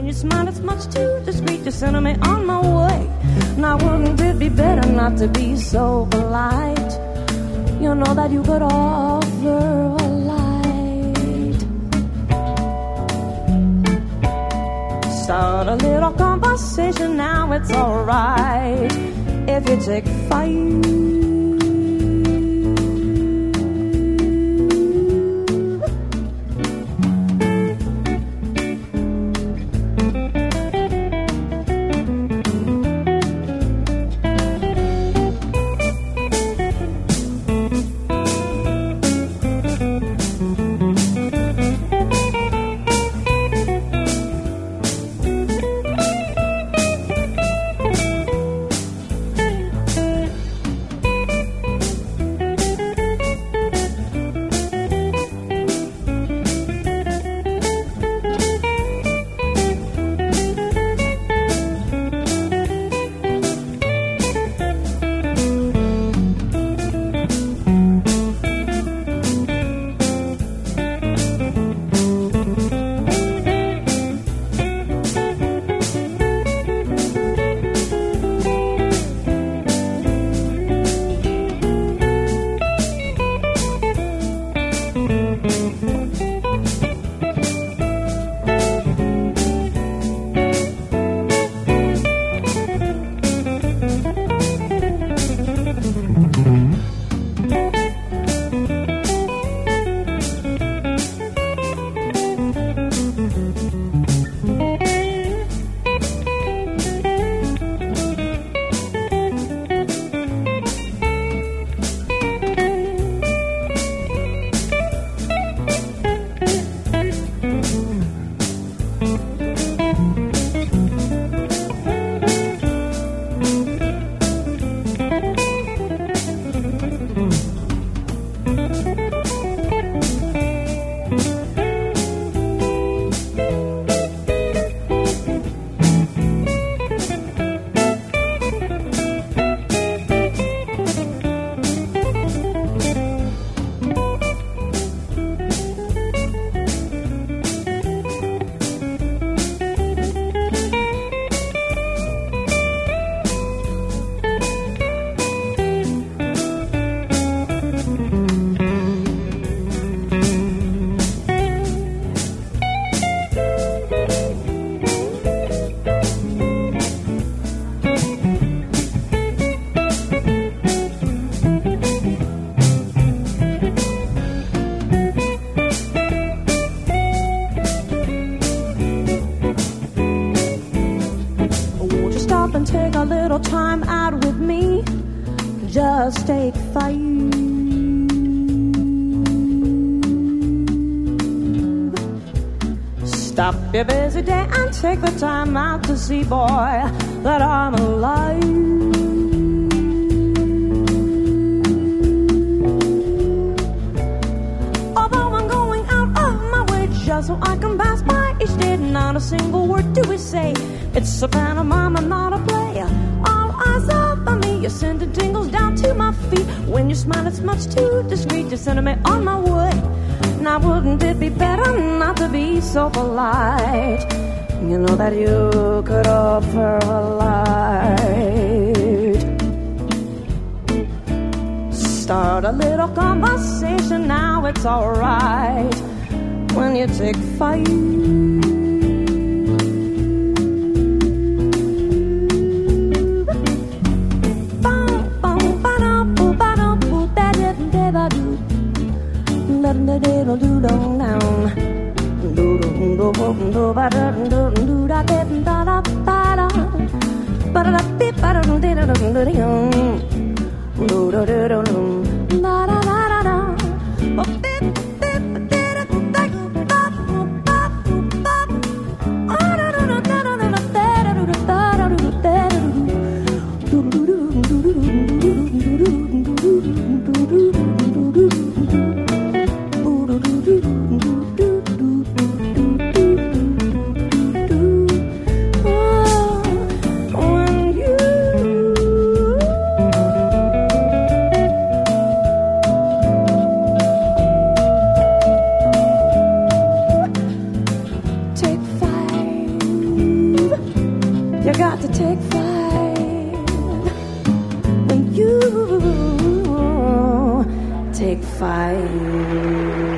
you smile, it's much too discreet. You're sending me on my way. Now wouldn't it be better not to be so polite? You know that you could offer a light. Start a little conversation, now it's alright if you take five. Time out with me, just take five. Stop your busy day and take the time out to see, boy, that I'm alive. Although I'm going out of my way just so I can pass by each day, not a single word do we say. It's a pantomime, not a play. All eyes up on me, you're sending tingles down to my feet. When you smile, it's much too discreet. You're sending me on my way. Now wouldn't it be better not to be so polite? You know that you could offer a light. Start a little conversation, now it's alright when you take five. You got to take five. When you take five.